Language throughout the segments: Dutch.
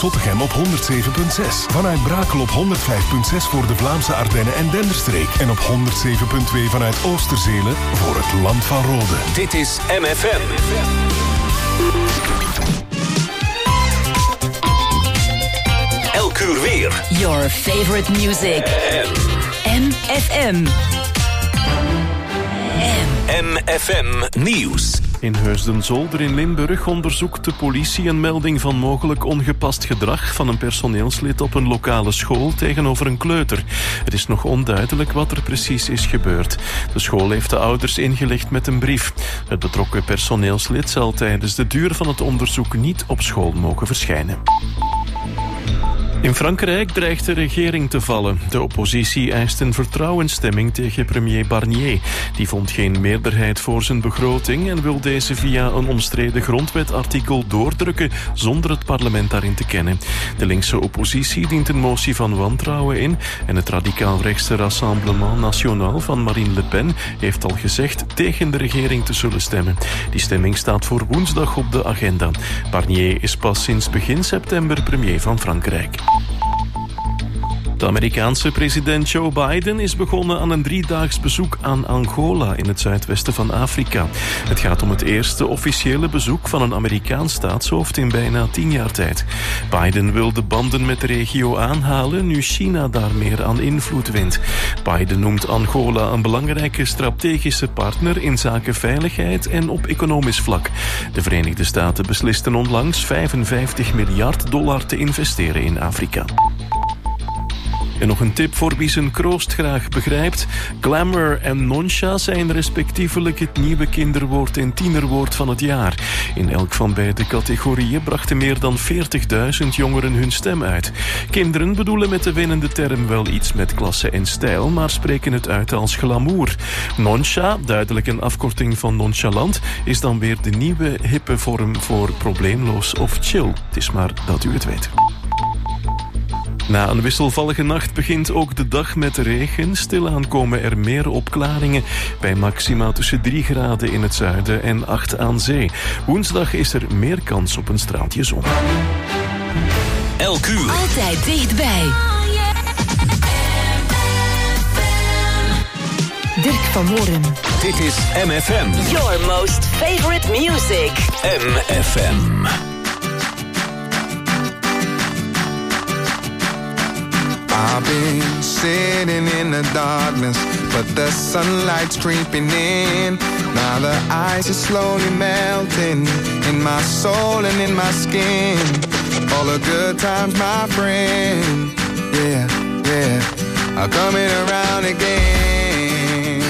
Zottegem op 107.6. Vanuit Brakel op 105.6 voor de Vlaamse Ardennen en Denderstreek. En op 107.2 vanuit Oosterzelen voor het Land van Rode. Dit is MFM. Elk uur weer. Your favorite music. MFM. MFM Nieuws. In Heusden-Zolder in Limburg onderzoekt de politie een melding van mogelijk ongepast gedrag van een personeelslid op een lokale school tegenover een kleuter. Het is nog onduidelijk wat er precies is gebeurd. De school heeft de ouders ingelicht met een brief. Het betrokken personeelslid zal tijdens de duur van het onderzoek niet op school mogen verschijnen. In Frankrijk dreigt de regering te vallen. De oppositie eist een vertrouwensstemming tegen premier Barnier. Die vond geen meerderheid voor zijn begroting en wil deze via een omstreden grondwetartikel doordrukken zonder het parlement daarin te kennen. De linkse oppositie dient een motie van wantrouwen in en het radicaal-rechtse Rassemblement National van Marine Le Pen heeft al gezegd tegen de regering te zullen stemmen. Die stemming staat voor woensdag op de agenda. Barnier is pas sinds begin september premier van Frankrijk. De Amerikaanse president Joe Biden is begonnen aan een 3-daags bezoek aan Angola in het zuidwesten van Afrika. Het gaat om het eerste officiële bezoek van een Amerikaans staatshoofd in bijna 10 jaar tijd. Biden wil de banden met de regio aanhalen nu China daar meer aan invloed wint. Biden noemt Angola een belangrijke strategische partner in zaken veiligheid en op economisch vlak. De Verenigde Staten beslisten onlangs $55 miljard te investeren in Afrika. En nog een tip voor wie zijn kroost graag begrijpt. Glamour en noncha zijn respectievelijk het nieuwe kinderwoord en tienerwoord van het jaar. In elk van beide categorieën brachten meer dan 40.000 jongeren hun stem uit. Kinderen bedoelen met de winnende term wel iets met klasse en stijl, maar spreken het uit als glamour. Noncha, duidelijk een afkorting van nonchalant, is dan weer de nieuwe hippe vorm voor probleemloos of chill. Het is maar dat u het weet. Na een wisselvallige nacht begint ook de dag met regen. Stilaan komen er meer opklaringen bij maxima tussen 3 graden in het zuiden en 8 aan zee. Woensdag is er meer kans op een straaltje zon. Elk uur. Altijd dichtbij. Dirk van Moren. Dit is MFM. Your most favorite music. MFM. I've been sitting in the darkness, but the sunlight's creeping in. Now the ice is slowly melting in my soul and in my skin. All the good times, my friend, yeah, yeah, are coming around again.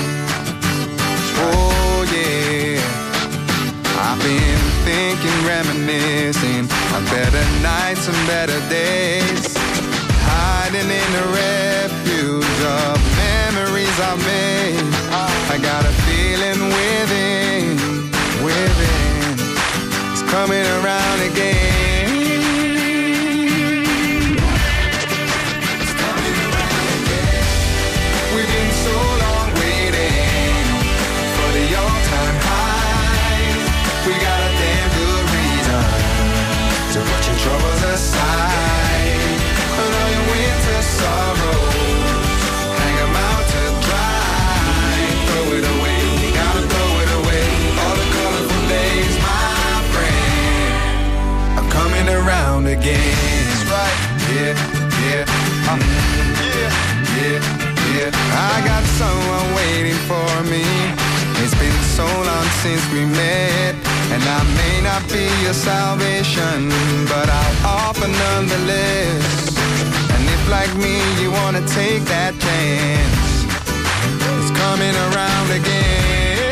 Oh yeah, I've been thinking, reminiscing of better nights and better days. Hiding in the refuge of memories I've made. I got a feeling within, it's coming around again. It's coming around again. We've been so long waiting for the all-time high. We got a damn good reason to put your troubles aside. All your winter sorrows, hang 'em out to dry. Throw it away, gotta throw it away. All the colorful days, my friend, are coming around again. That's right, yeah, yeah, yeah, yeah. I got someone waiting for me. It's been so long since we met, and I may not be your salvation, but I'll offer nonetheless. Like me, you wanna take that chance. It's coming around again.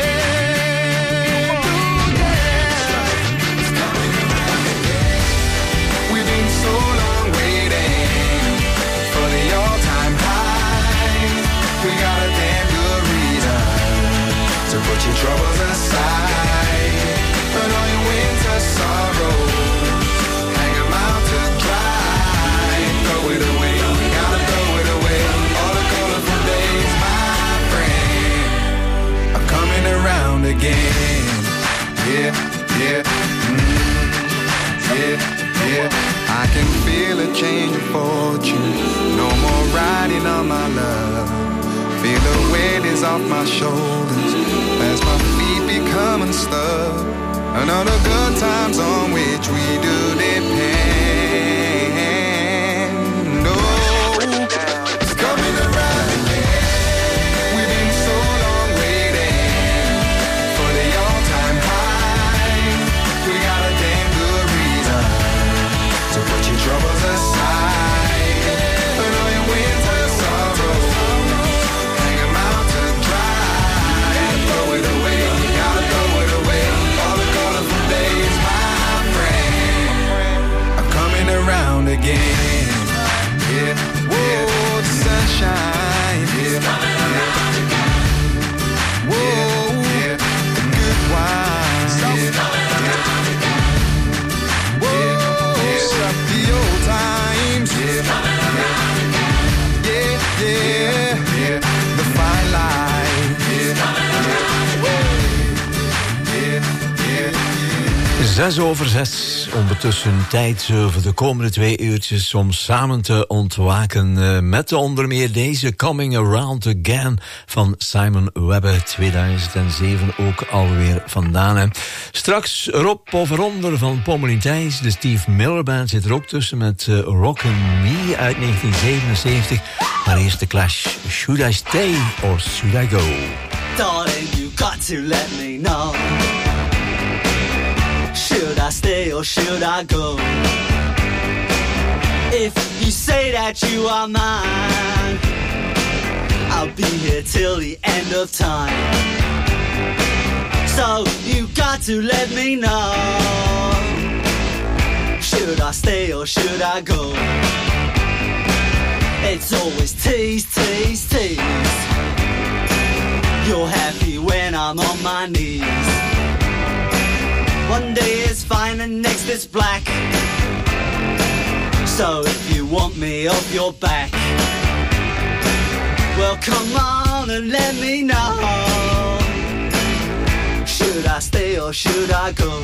It's coming around again. We've been so long waiting for the all-time high. We got a damn good reason to put your troubles aside. Put all your winter sorrows, hang 'em out to dry. Throw it away. Around again, yeah, yeah, yeah, yeah. I can feel a change of fortune. No more riding on my love. Feel the weight is off my shoulders as my feet become unstuck. Another good times on which we do depend. Oh, it's coming around again. We've been so long waiting for the all-time high. We got a damn good reason to put your troubles aside. And all your winter sorrows, hang 'em out to dry. And throw it away, you gotta throw it away. All the colorful days, my friend, are coming around again. Yeah, yeah, the sunshine, yeah, coming around again. Whoa, yeah, the good wine, yeah, coming around again. Whoa, yeah, the old times, yeah, coming around again. Yeah, yeah, yeah, the fine line, yeah, coming around again. Yeah, yeah, yeah. 6:06, ondertussen tijd voor de komende 2 uurtjes om samen te ontwaken met onder meer deze Coming Around Again van Simon Webber, 2007 ook alweer vandaan. Hè. Straks Rob Poveronder van Pommelien Thijs, de Steve Miller Band zit er ook tussen met Rockin' Me uit 1977. Maar eerst de Clash, Should I Stay or Should I Go? Darling, you got to let me know. Should I stay or should I go? If you say that you are mine, I'll be here till the end of time. So you got to let me know. Should I stay or should I go? It's always tease, tease, tease. You're happy when I'm on my knees. One day is fine and next is black. So if you want me off your back, well come on and let me know. Should I stay or should I go?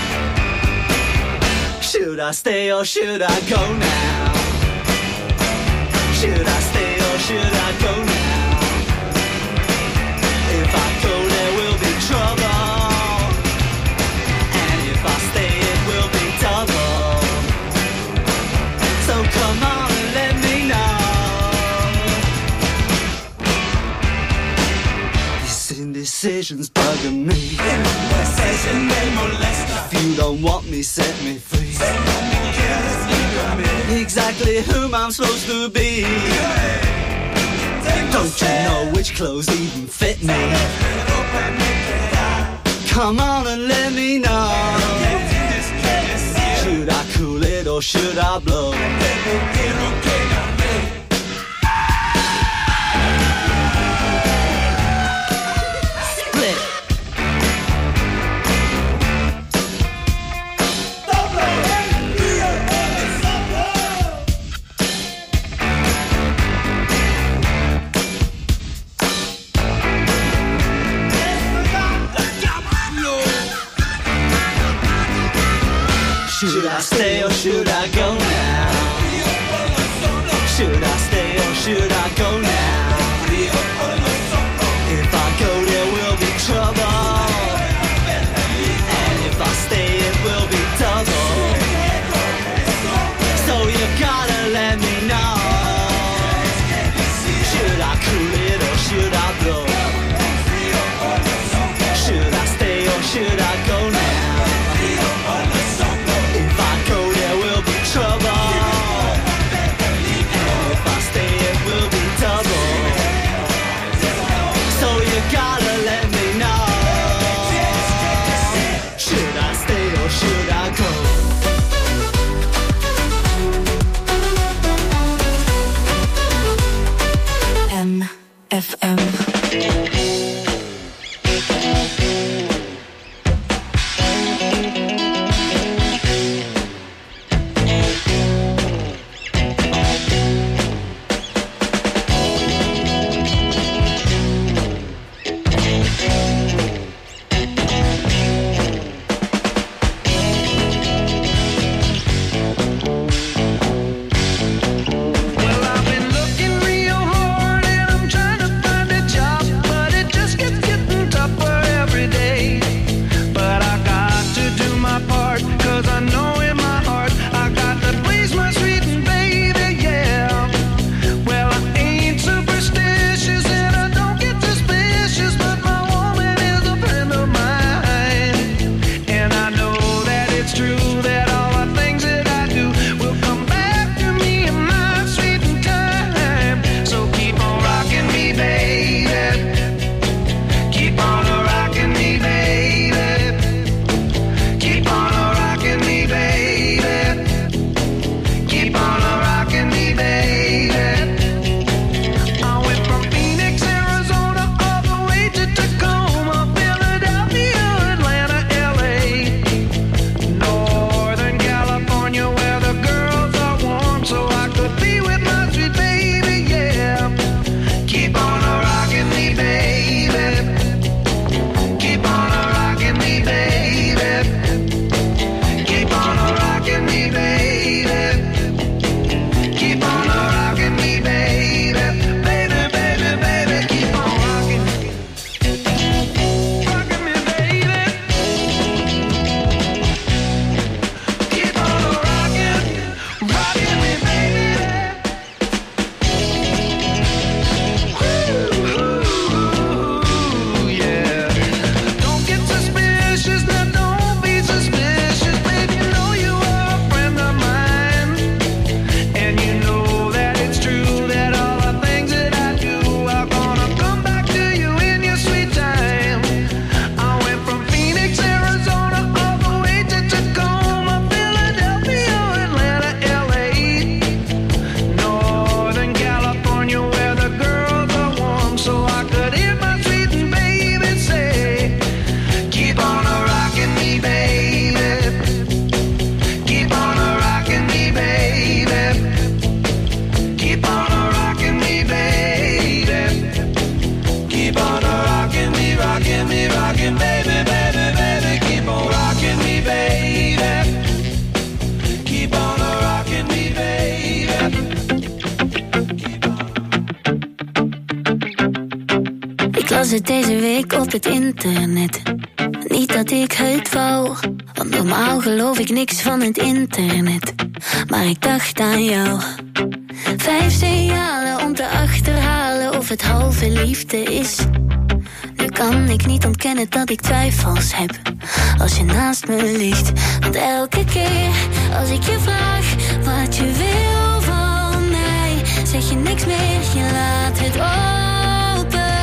Should I stay or should I go now? Should I stay or should I go now? If I go there will be trouble. Come on and let me know. This indecision's bugging me. If you don't want me, set me free. Exactly whom I'm supposed to be. Don't you know which clothes even fit me? Come on and let me know. Should I cool it or should I blow? Split. Should I stay or should I go now? Should I stay or should I go now? If I go there will be trouble, and if I stay it will be double. So you gotta let me know. Should I cool it or should I blow? Should I stay or should I go now? FM. las het deze week op het internet. Niet dat ik het wou, want normaal geloof ik niks van het internet. Maar ik dacht aan jou. 5 signalen om te achterhalen of het halve liefde is. Nu kan ik niet ontkennen dat ik twijfels heb als je naast me ligt. Want elke keer als ik je vraag wat je wil van mij, zeg je niks meer, je laat het open.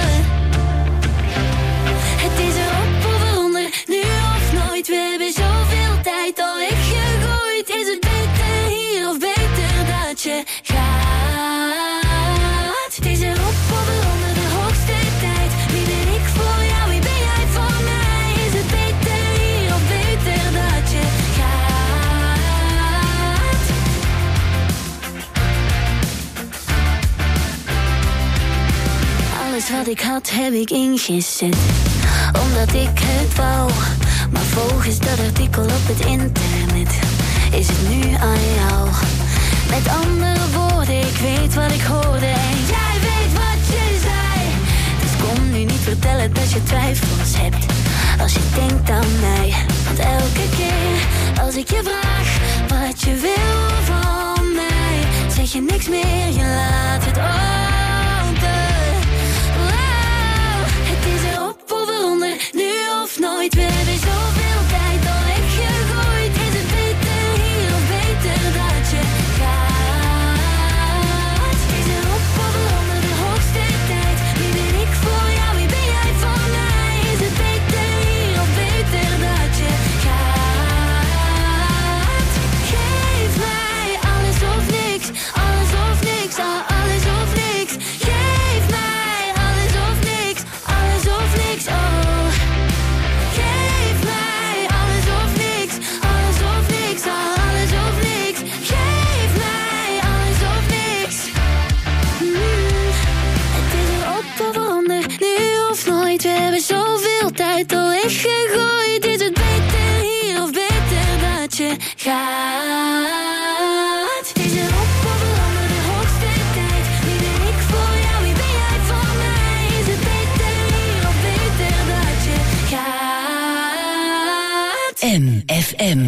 Het is erop of eronder, nu of nooit. We hebben zoveel tijd al weggegooid. Is het beter hier of beter dat je gaat? Het is erop of eronder, de hoogste tijd. Wie ben ik voor jou, wie ben jij voor mij? Is het beter hier of beter dat je gaat? Alles wat ik had heb ik ingezet, omdat ik het wou. Maar volgens dat artikel op het internet is het nu aan jou. Met andere woorden, ik weet wat ik hoorde en jij weet wat je zei. Dus kom nu niet vertellen dat je twijfels hebt als je denkt aan mij. Want elke keer als ik je vraag wat je wil van mij, zeg je niks meer, je laat het open. Wow, het is erop of eronder, nu of nooit. We hebben zoveel tijd al weggegooid. Is het beter hier of beter dat je gaat? Is erop of eronder, de hoogste tijd. Wie ben ik voor jou, wie ben jij voor mij? Is het beter hier of beter dat je gaat? Geef mij alles of niks, alles of niks, alles of niks. Geef mij alles of niks, alles of niks, oh. Geef mij alles of niks, alles of niks, alles of niks. Geef mij alles of niks. Het is erop of eronder, nu of nooit. We hebben zoveel tijd al weggegooid. Is het beter hier of beter dat je gaat? Het is erop of eronder, de hoogste tijd. Wie ben ik voor jou, wie ben jij voor mij? Is het beter hier of beter dat je gaat? MFM.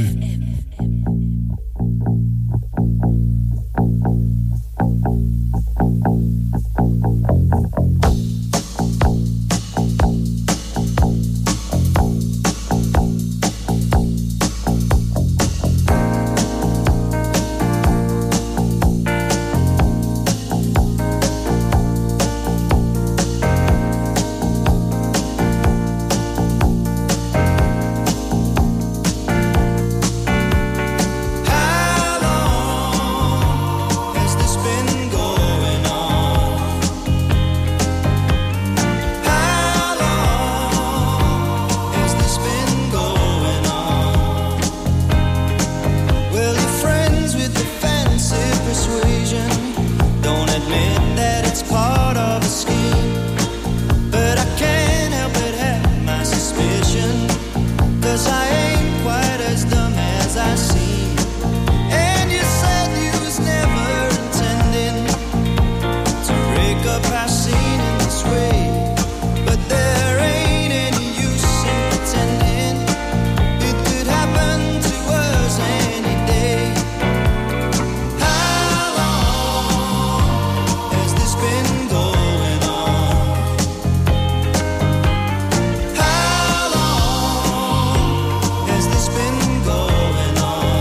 Has this been going on?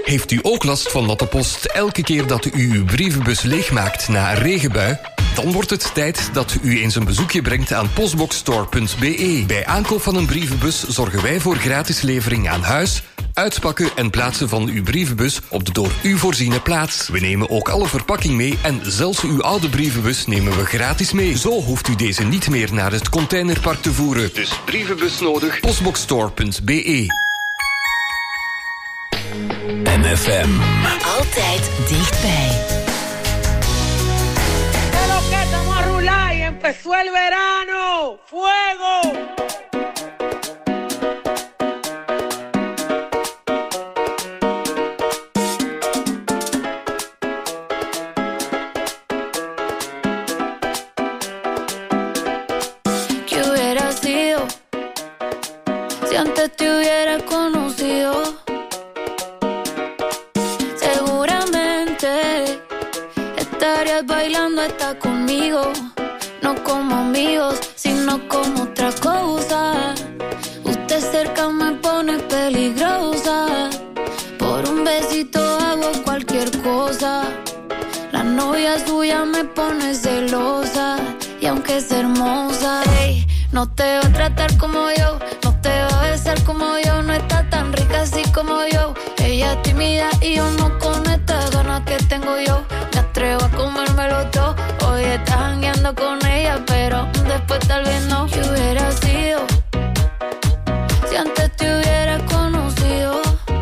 Heeft u ook last van natte post elke keer dat u uw brievenbus leegmaakt na een regenbui? Dan wordt het tijd dat u eens een bezoekje brengt aan postboxstore.be. Bij aankoop van een brievenbus zorgen wij voor gratis levering aan huis, uitpakken en plaatsen van uw brievenbus op de door u voorziene plaats. We nemen ook alle verpakking mee en zelfs uw oude brievenbus nemen we gratis mee. Zo hoeft u deze niet meer naar het containerpark te voeren. Dus brievenbus nodig, postboxstore.be. MFM. Altijd dichtbij. Estamos a rular y empezó el verano. ¡Fuego! ¿Qué hubiera sido si antes te hubiera conocido? Seguramente estarías bailando hasta conmigo, no como amigos, sino como otra cosa. Usted cerca me pone peligrosa, por un besito hago cualquier cosa. La novia suya me pone celosa, y aunque es hermosa, hey, no te va a tratar como yo, no te va a besar como yo, no está tan rica así como yo. Ella es tímida y yo no con estas ganas que tengo yo. Me atrevo a comérmelo todo. Hoy estás jangueando con ella, pero después tal vez no. ¿Qué hubiera sido si antes te hubiera conocido?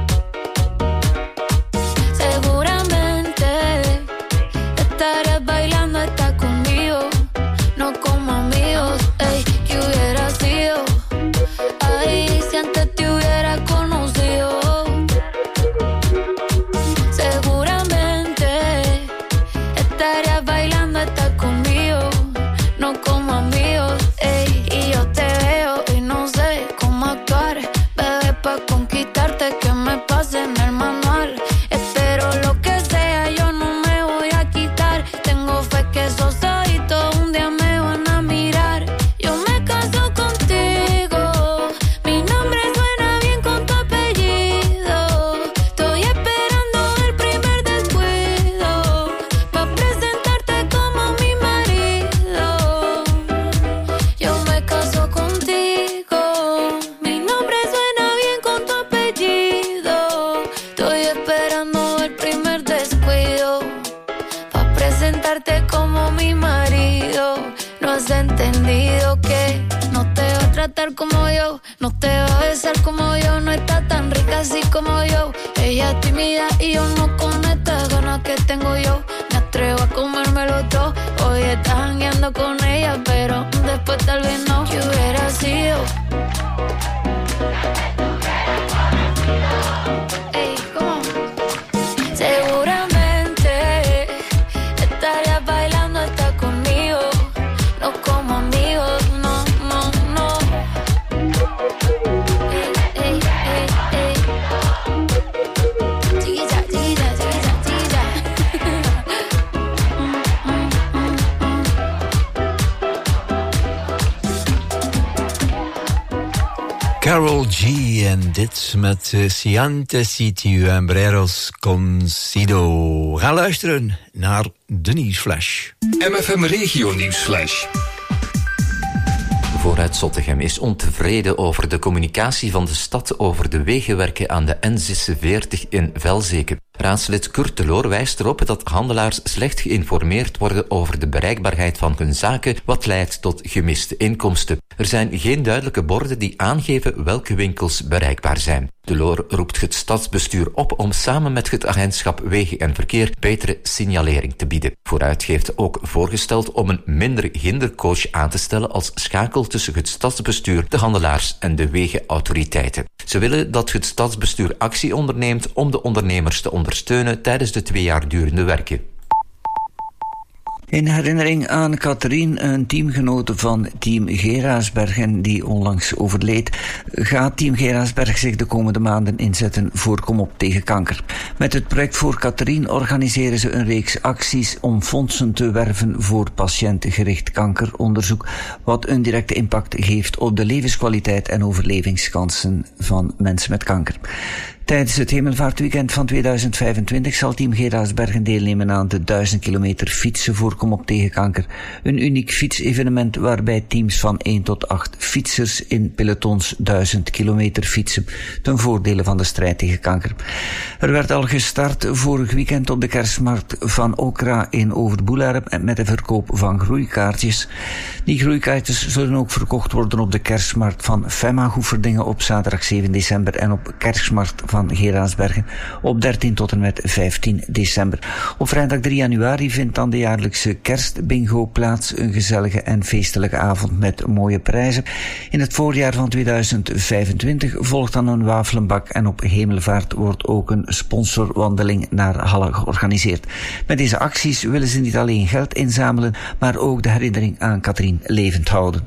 Seguramente estarías bailando hasta conmigo, no como amigos. Ey, ¿qué hubiera sido? Ay, si antes te hubiera conocido. Seguramente estarías bailando hasta conmigo, no como amigos. Ey, y yo te veo y no sé cómo actuar, bebé, pa' conquistarte que me pase en el manual. Espero lo que sea, yo no me voy a quitar. Tengo fe que esos ojitos un día me van a mirar. Yo me caso contigo, mi nombre suena bien con tu apellido. Estoy esperando el primer descuido pa' presentarte como mi marido. Yo me caso contigo, mi nombre suena bien con tu apellido. Estoy esperando el primer descuido pa' presentarte como mi marido. No has entendido que no te va a tratar como yo, no te va a besar como yo, no está tan rica así como yo. Ella es tímida y yo no con estas ganas que tengo yo. Me atrevo a comérmelo todo. Hoy estás jangueando con ella, pero después tal vez no. ¿Qué hubiera sido? Ey, ¿cómo? Seguramente estarías bailando hasta conmigo, no como amigos, no, no, no. Ey, ey, ey, ey. Chiquilla, chiquilla, chiquilla, chiquilla. Carol G en dit met Siante Sitio en Breros Concido. Ga luisteren naar de Nieuwsflash. MFM Regio Nieuwsflash. Vooruit Zottegem is ontevreden over de communicatie van de stad over de wegenwerken aan de N46 in Velzeke. Raadslid Kurt de Loor wijst erop dat handelaars slecht geïnformeerd worden over de bereikbaarheid van hun zaken, wat leidt tot gemiste inkomsten. Er zijn geen duidelijke borden die aangeven welke winkels bereikbaar zijn. De Loor roept het stadsbestuur op om samen met het agentschap Wegen en Verkeer betere signalering te bieden. Vooruit heeft ook voorgesteld om een minder hindercoach aan te stellen als schakel tussen het stadsbestuur, de handelaars en de wegenautoriteiten. Ze willen dat het stadsbestuur actie onderneemt om de ondernemers te ondersteunen tijdens de 2 jaar durende werken. In herinnering aan Catherine, een teamgenote van Team Geraasbergen die onlangs overleed, gaat Team Geraasberg zich de komende maanden inzetten voor Kom op tegen kanker. Met het project voor Catherine organiseren ze een reeks acties om fondsen te werven voor patiëntengericht kankeronderzoek, wat een directe impact geeft op de levenskwaliteit en overlevingskansen van mensen met kanker. Tijdens het Hemelvaartweekend van 2025 zal Team Geraardsbergen deelnemen aan de 1000 kilometer fietsen voor Kom op tegen kanker. Een uniek fietsevenement waarbij teams van 1 tot 8 fietsers in pelotons 1000 kilometer fietsen ten voordele van de strijd tegen kanker. Er werd al gestart vorig weekend op de kerstmarkt van Okra in Overboelaar met de verkoop van groeikaartjes. Die groeikaartjes zullen ook verkocht worden op de kerstmarkt van Femma Goeverdingen op zaterdag 7 december en op kerstmarkt van Geraardsbergen op 13 tot en met 15 december. Op vrijdag 3 januari vindt dan de jaarlijkse kerstbingo plaats, een gezellige en feestelijke avond met mooie prijzen. In het voorjaar van 2025 volgt dan een wafelenbak en op Hemelvaart wordt ook een sponsorwandeling naar Halle georganiseerd. Met deze acties willen ze niet alleen geld inzamelen, maar ook de herinnering aan Katrien levend houden.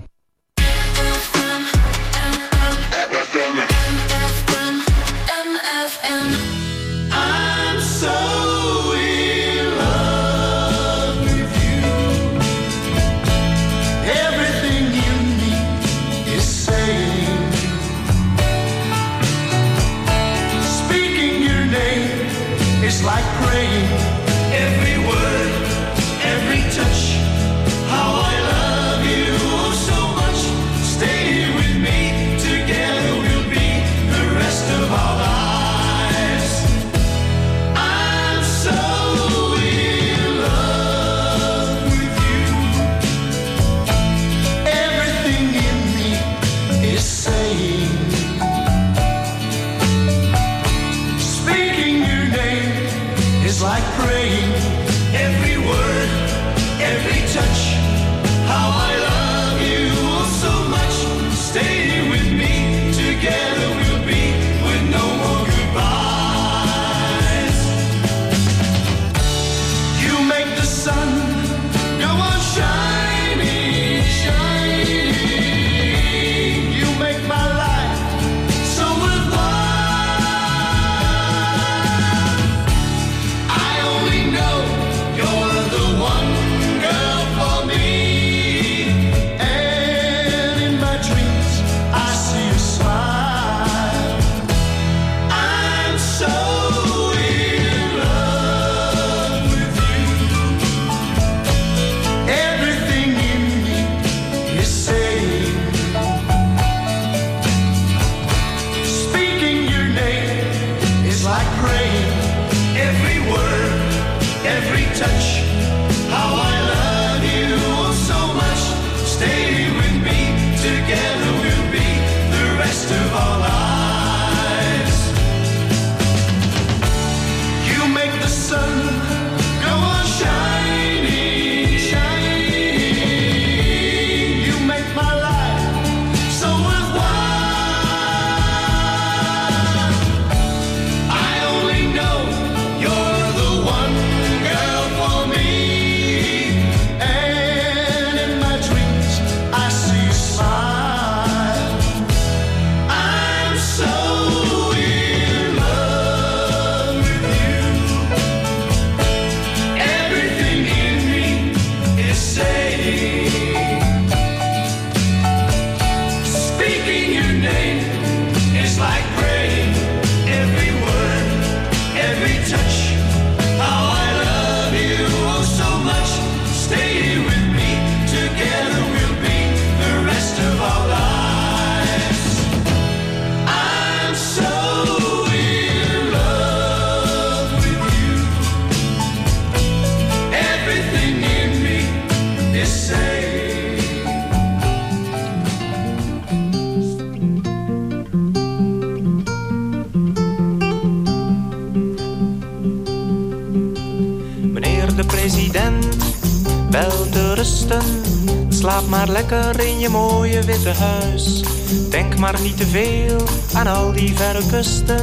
Slaap maar lekker in je mooie witte huis. Denk maar niet te veel aan al die verre kusten,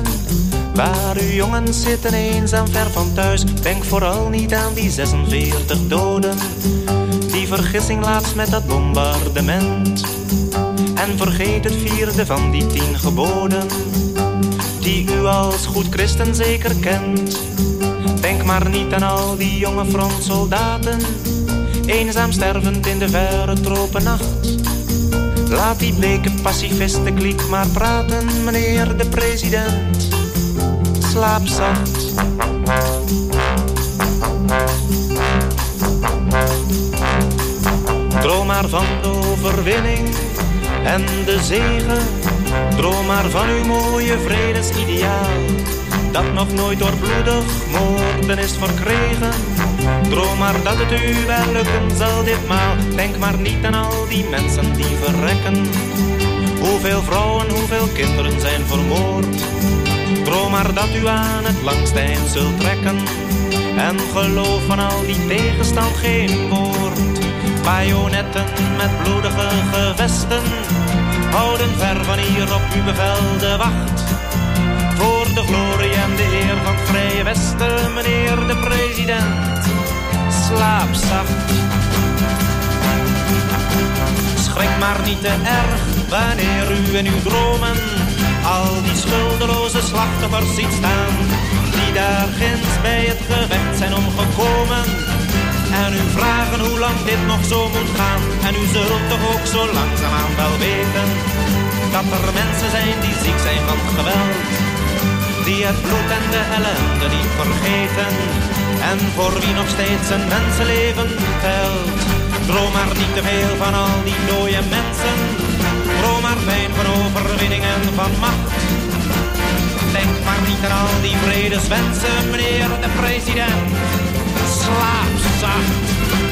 waar uw jongens zitten eenzaam ver van thuis. Denk vooral niet aan die 46 doden, die vergissing laatst met dat bombardement. En vergeet het 4e van die 10 geboden, die u als goed christen zeker kent. Denk maar niet aan al die jonge frontsoldaten, eenzaam stervend in de verre tropennacht. Laat die bleke pacifisten kliek maar praten, meneer de president. slaap zacht. Droom maar van de overwinning en de zegen. Droom maar van uw mooie vredesideaal, dat nog nooit door bloedig moorden is verkregen. Droom maar dat het u wel lukken zal ditmaal. Denk maar niet aan al die mensen die verrekken. Hoeveel vrouwen, hoeveel kinderen zijn vermoord. Droom maar dat u aan het langste eind zult trekken. En geloof van al die tegenstand geen woord. Bajonetten met bloedige gevesten houden ver van hier op uw bevel de wacht. Voor de glorie en de eer van het Vrije Westen, meneer de president, slaap zacht. Schrik maar niet te erg wanneer u in uw dromen al die schuldeloze slachtoffers ziet staan, die daar ginds bij het gevecht zijn omgekomen. En u vragen hoe lang dit nog zo moet gaan. En u zult toch ook zo langzaamaan wel weten dat er mensen zijn die ziek zijn van geweld, die het bloed en de ellende niet vergeten, en voor wie nog steeds een mensenleven telt. Droom maar niet te veel van al die dode mensen. Droom maar fijn van overwinning en van macht. Denk maar niet aan al die vredeswensen, meneer de president. Slaap zacht.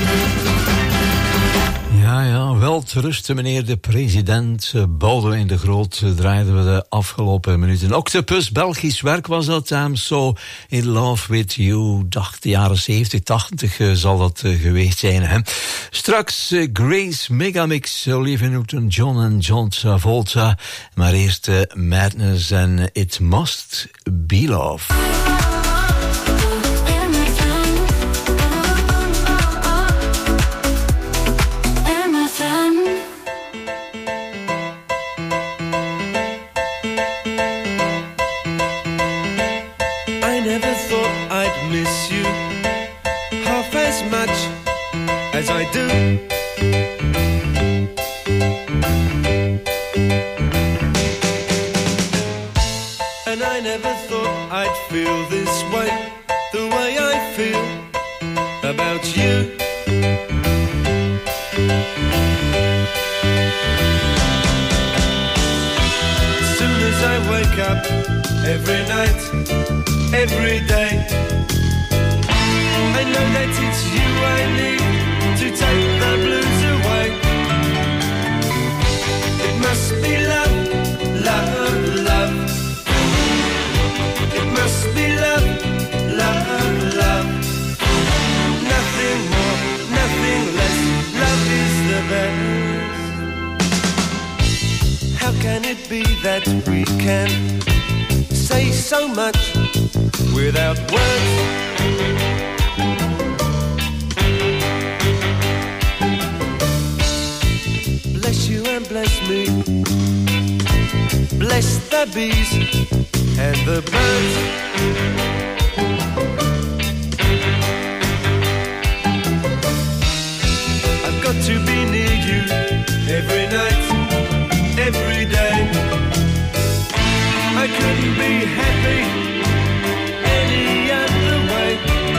Ja, wel te rusten, meneer de president. Boudewijn de Groot draaiden we de afgelopen minuten. Octopus, Belgisch werk was dat. I'm so in love with you. Dacht de jaren 70, 80 zal dat geweest zijn. Hè? Straks Grace Megamix, Olivia Newton-John en John Travolta. Maar eerst Madness en It Must Be Love. As I do. And I never thought I'd feel this way, the way I feel about you. As soon as I wake up, every night, every day, I know that it's you I need to take the blues away. It must be love, love, love. It must be love, love, love. Nothing more, nothing less. Love is the best. How can it be that we can say so much without words? Bless you and bless me. Bless the bees and the birds. I've got to be near you every night, every day. I couldn't be happy any other way.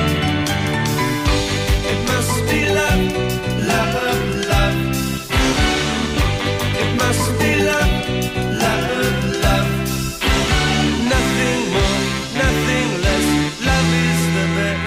It must be love, love, love. It must be love, love, love. Nothing more, nothing less. Love is the best.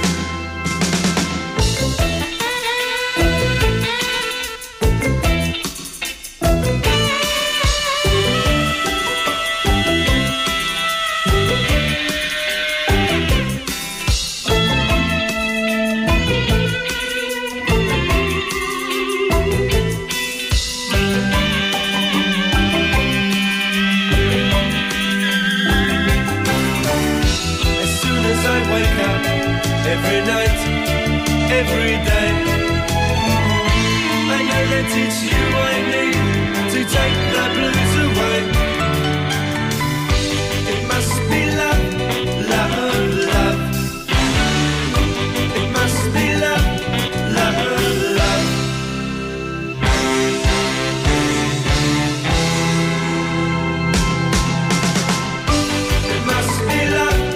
Every night, every day, I know that it's you I need to take the blues away. It must be love, love, love. It must be love, love, love. It must be love.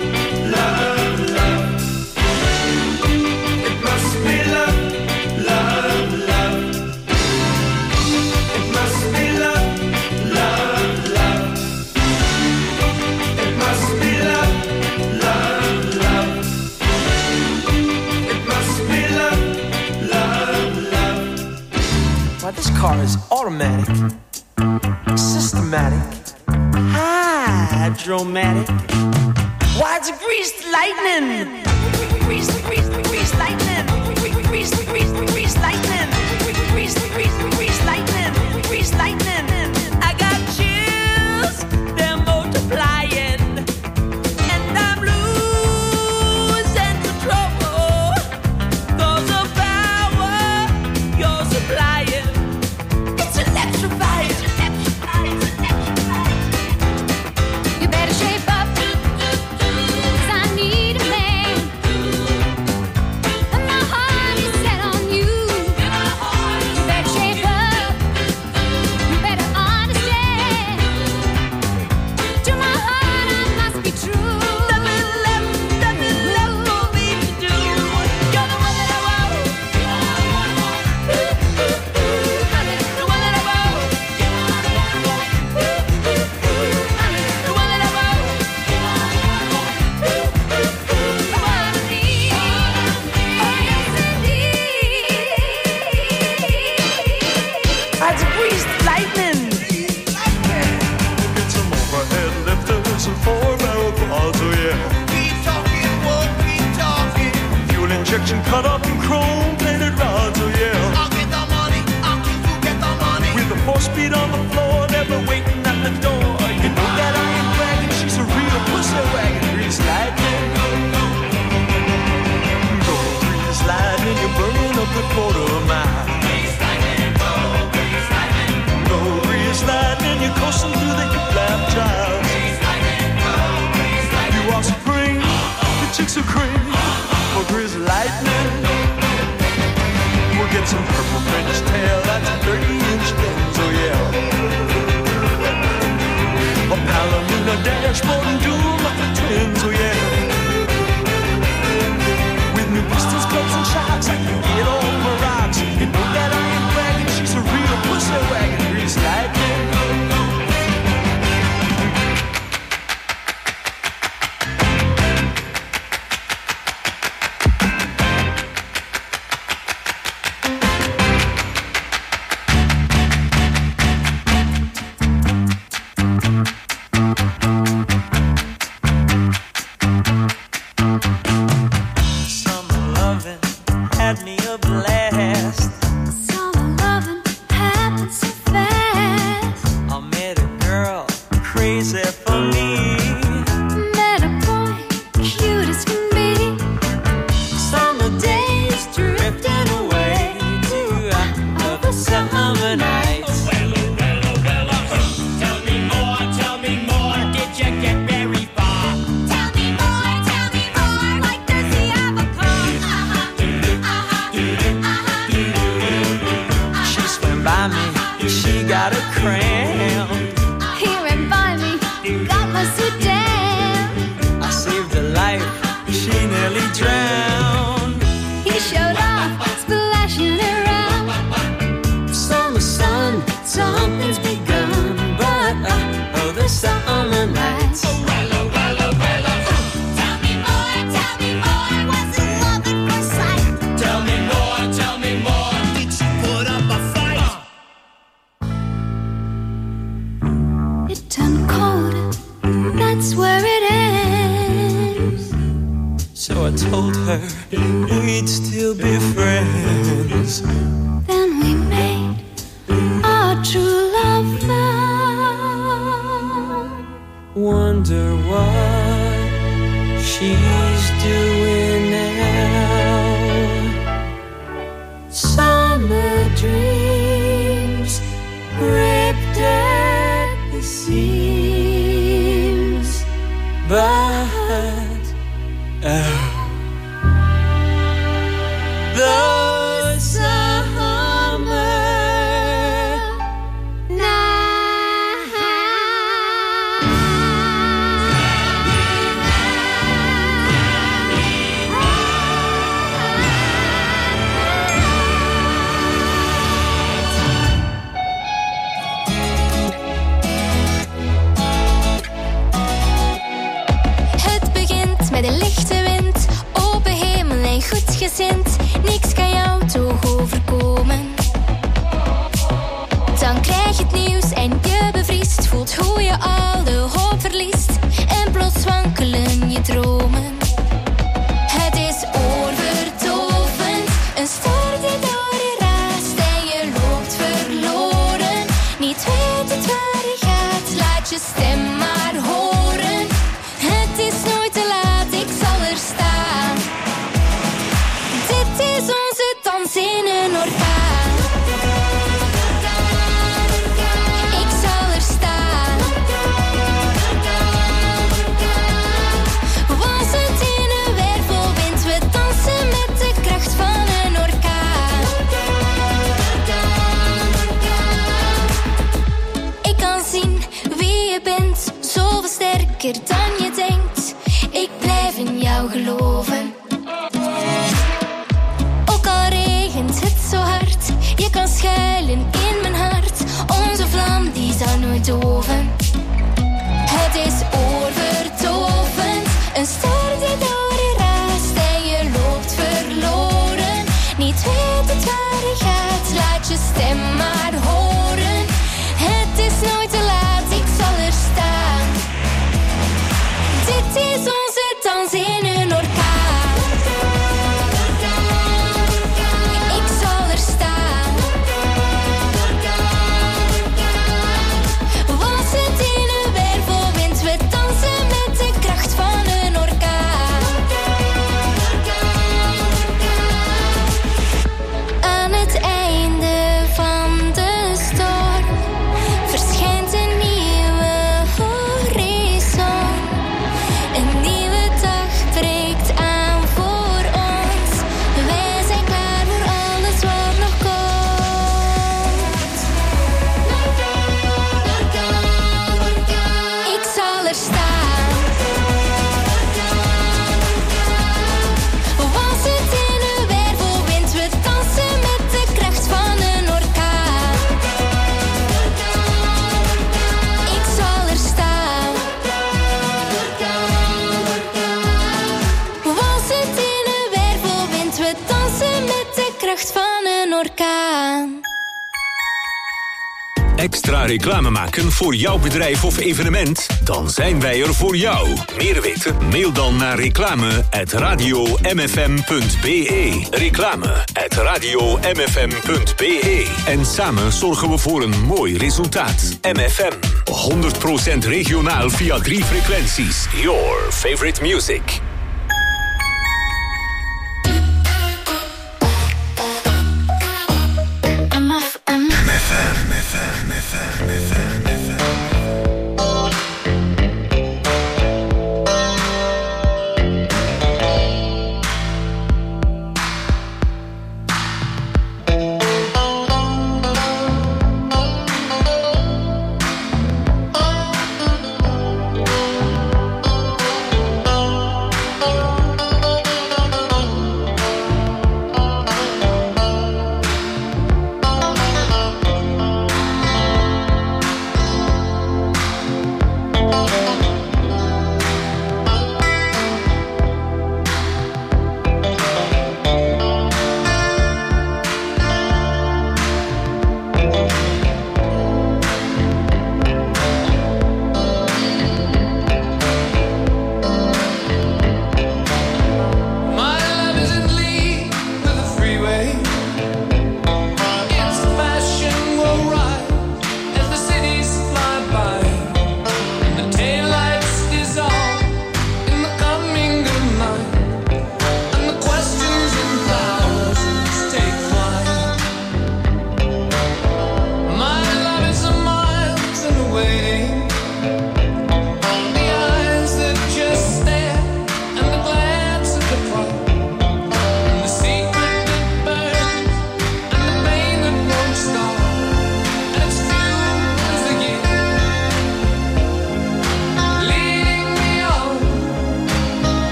car is automatic, systematic, hydromatic. Why, it's a greased lightning. Greased lightning. Greased lightning. Greased lightning. I got chills, they're multiplying, and I'm losing control. Cause of power you're supplying, it's electrifying. You better shape up, 'cause I need a man. And my heart is set on you. You better shape up, you better understand. To my heart I must be true. Nothing left for me to do. You're the one that I want. The one that I want. The one that I want. That's a greased lightning. Get some overhead lifters and 4-barrel quads, oh yeah. Keep talking, won't keep talking. Fuel injection cut up in chrome plated rods, oh yeah. I'll get the money, I'll keep you get the money. With the 4-speed on the floor, never waiting at the door. You know that I ain't bragging, she's a real pussy wagon. Grease lightning. Go grease lightning, you're burning up the quarter mile. Go grease lightning, you're coasting through the hip lap drive. You are supreme, the chicks are cream. For grease lightning, we'll get some purple French tail, that's 30-inch guns, oh yeah. A Palomino dashboard and dual muffler twins, oh yeah. With new pistols, clubs and shocks, I can get all my rocks. You know that I ain't bragging, she's a real pussy wagon. Grease lightning. Summer loving had me a blast. Summer loving happens so fast. I met a girl crazy for me. Met a boy, cute as can be. Summer days drifting away to other summer nights. Tell me more, did you get very far? Tell me more, like does he have a car? She swam by me, she got a cramp. He ran by me, got my suit down. I saved her life, she nearly drowned. He showed off, splashing around. Summer sun, something's begun, but other summer nights. Tell me more, was it love at first sight? Tell me more, did you put up a fight? It turned cold, that's where it ends. So I told her we'd still be friends. Then we made our true love vow. Wonder what she's doing now. Summer dreams ripped at the seams, but the summer Het begint met een lichte wind uitdoven. Het is oorvertovend, een ster die door je raast en je loopt verloren. Niet wetend waar je gaat, laat je stem maar horen. Het is nooit te laat, ik zal er staan. Dit is onze dans in een orkaan. Ik zal er staan. Was het in een wervelwind, we dansen met de kracht van een orkaan. Aan het einde van de storm verschijnt een nieuwe horizon. Een nieuwe dag breekt aan voor ons. Wij zijn klaar voor alles wat nog komt. Ik zal er staan. Was het in een wervelwind, we dansen met de kracht van een orkaan. Ik zal er staan. Was het in een wervelwind, we dansen met de kracht van een orkaan. Extra reclame maken voor jouw bedrijf of evenement? Dan zijn wij er voor jou. Meer weten? Mail dan naar reclame@radiomfm.be. Reclame@radiomfm.be. En samen zorgen we voor een mooi resultaat. MFM. 100% regionaal via 3 frequenties. Your favorite music.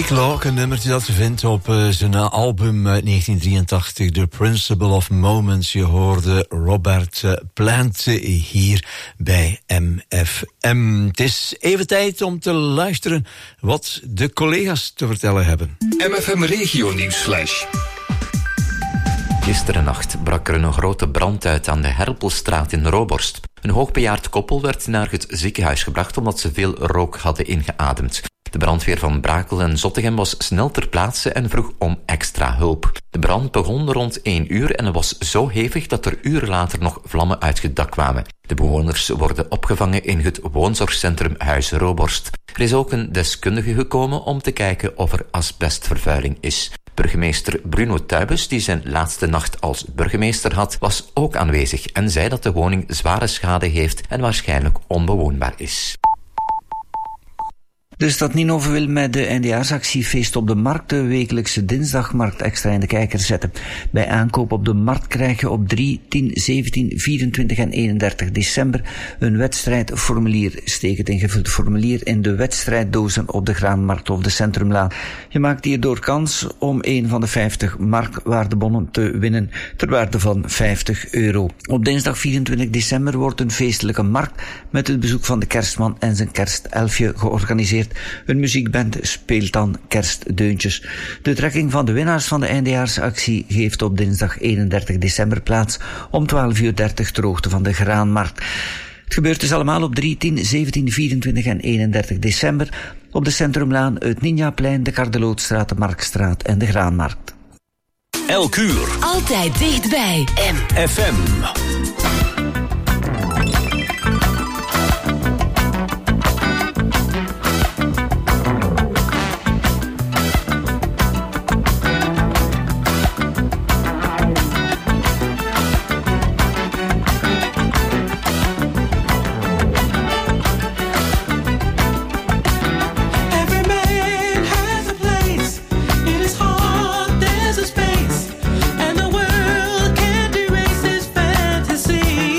Nick Locke, een nummertje dat ze vindt op zijn album uit 1983, The Principle of Moments. Je hoorde Robert Plant hier bij MFM. Het is even tijd om te luisteren wat de collega's te vertellen hebben. MFM Regio Nieuwsflash. Gisterennacht brak er een grote brand uit aan de Herpelstraat in Roborst. Een hoogbejaard koppel werd naar het ziekenhuis gebracht omdat ze veel rook hadden ingeademd. De brandweer van Brakel en Zottegem was snel ter plaatse en vroeg om extra hulp. De brand begon rond 1 uur en was zo hevig dat er uren later nog vlammen uit het dak kwamen. De bewoners worden opgevangen in het woonzorgcentrum Huis Roborst. Er is ook een deskundige gekomen om te kijken of er asbestvervuiling is. Burgemeester Bruno Tuibes, die zijn laatste nacht als burgemeester had, was ook aanwezig en zei dat de woning zware schade heeft en waarschijnlijk onbewoonbaar is. De stad Ninove wil met de eindejaarsactie Feest op de Markt de wekelijkse dinsdagmarkt extra in de kijker zetten. Bij aankoop op de markt krijg je op 3, 10, 17, 24 en 31 december een wedstrijdformulier. Steek het ingevuld formulier in de wedstrijddozen op de Graanmarkt of de Centrumlaan. Je maakt hierdoor kans om een van de 50 markwaardebonnen te winnen ter waarde van €50. Op dinsdag 24 december wordt een feestelijke markt met het bezoek van de kerstman en zijn kerstelfje georganiseerd. Een muziekband speelt dan kerstdeuntjes. De trekking van de winnaars van de eindejaarsactie geeft op dinsdag 31 december plaats om 12:30 ter hoogte van de Graanmarkt. Het gebeurt dus allemaal op 3, 10, 17, 24 en 31 december op de Centrumlaan, het Ninjaplein, de Kardelootstraat, de Marktstraat en de Graanmarkt. Elk uur. Altijd dichtbij. MFM. There's a space, and the world can't erase this fantasy.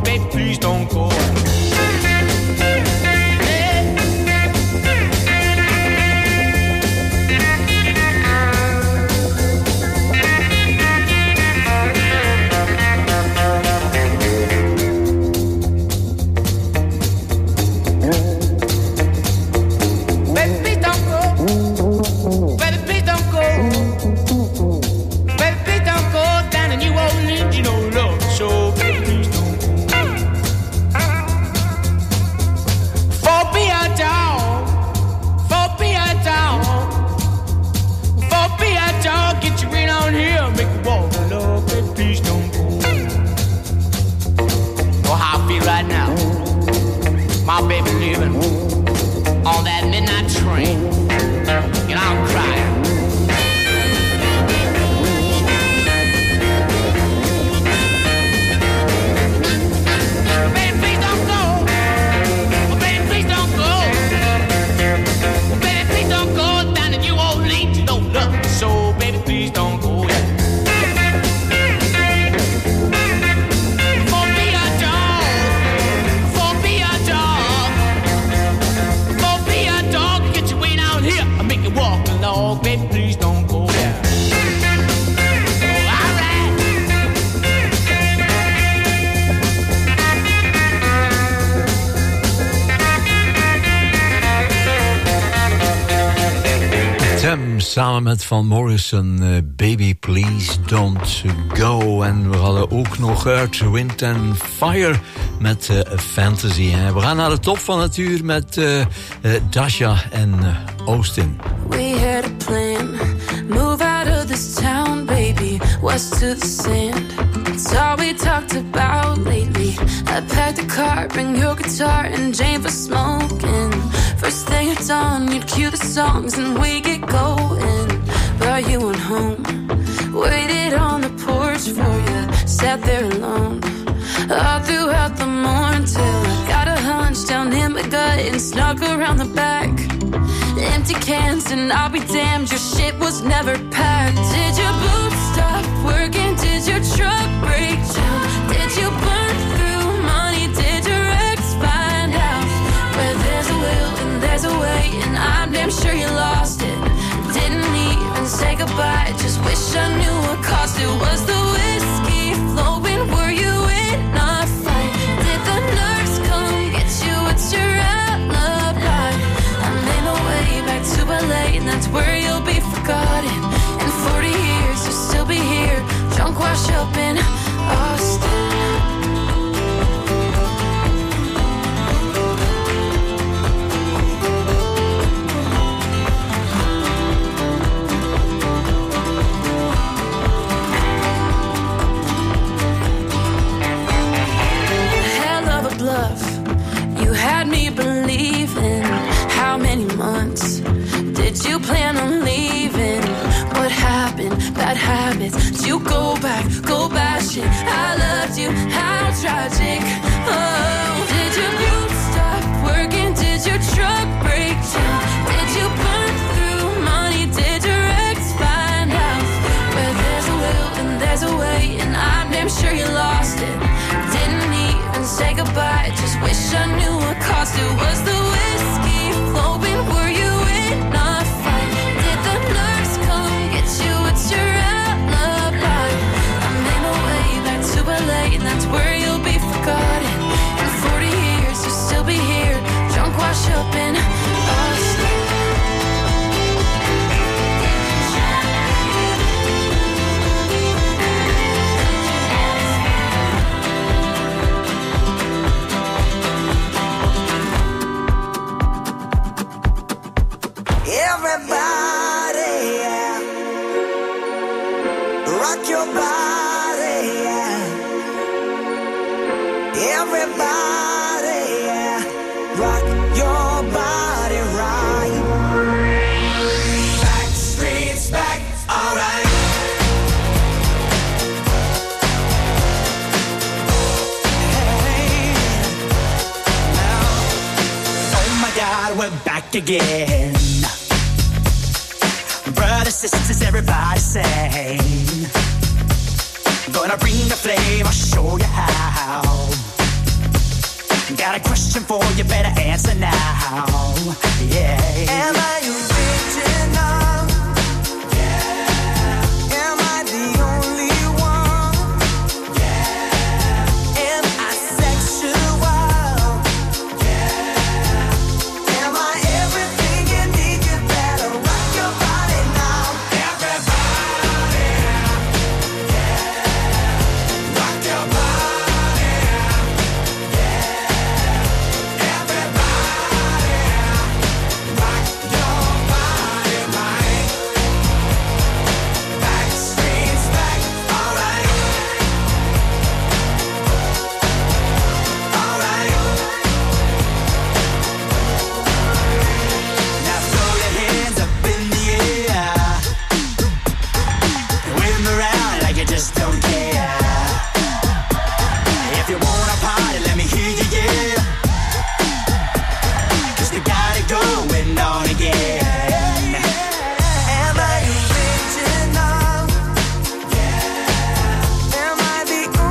baby, please don't go. Right now, my baby leaving on that midnight train, and I'm crying. Baby, please don't go. Oh, baby, please don't go. Oh, baby, please don't go down to New Orleans, you know love. So, baby, please don't go. Walk along, baby, please don't go there. Oh, all right. Tim samen met Van Morrison, Baby Please Don't Go. En we hadden ook nog Earth, Wind and Fire met Fantasy. En we gaan naar de top van het uur met Dasha en Austin. We had a plan, move out of this town, baby, west to the sand. It's all we talked about lately. I packed the car, bring your guitar and Jane for smoking. First thing at dawn, you'd cue the songs and we get going. But you went home, waited on the porch for you, sat there alone. All throughout the morning till I got a hunch down in my gut and snuck around the back. Empty cans and I'll be damned, your shit was never packed. Did your boots stop working? Did your truck break down? Did you burn through money? Did your ex find out? Where there's a will and there's a way, and I'm damn sure you lost it. Didn't even say goodbye, just wish I knew what cost it. Was the whiskey flowing? Were you in a fight? Did the nurse come get you? It's your alibi. I made my way back to LA, and that's where you'll be forgotten. In 40 years, you'll still be here, drunk, washed up in Austin. Hell of a bluff, you had me believing. How many months did you plan on leaving? What happened? Bad habits. Did you go back, go bashing? I loved you, how tragic. Oh, did your boots stop working? Did your truck break down? Did you burn through money? Did your ex find out? Where there's a will and there's a way, and I'm damn sure you lost it. Didn't even say goodbye, just wish I knew what cost it. Was the whiskey flowing? Were you in a fight? Did the nurse come get you? It's your alibi. I made my way back to LA, and that's where you'll be forgotten. In 40 years, you'll still be here, drunk, washed up in Austin. Everybody, yeah. Rock your body, yeah. Everybody, yeah. Rock your body right. Back streets back, alright. Hey, now, oh my God, we're back again. Brothers, sisters, everybody sing. Gonna bring the flame, I'll show you how. Got a question for you, better answer now. Yeah. Am I your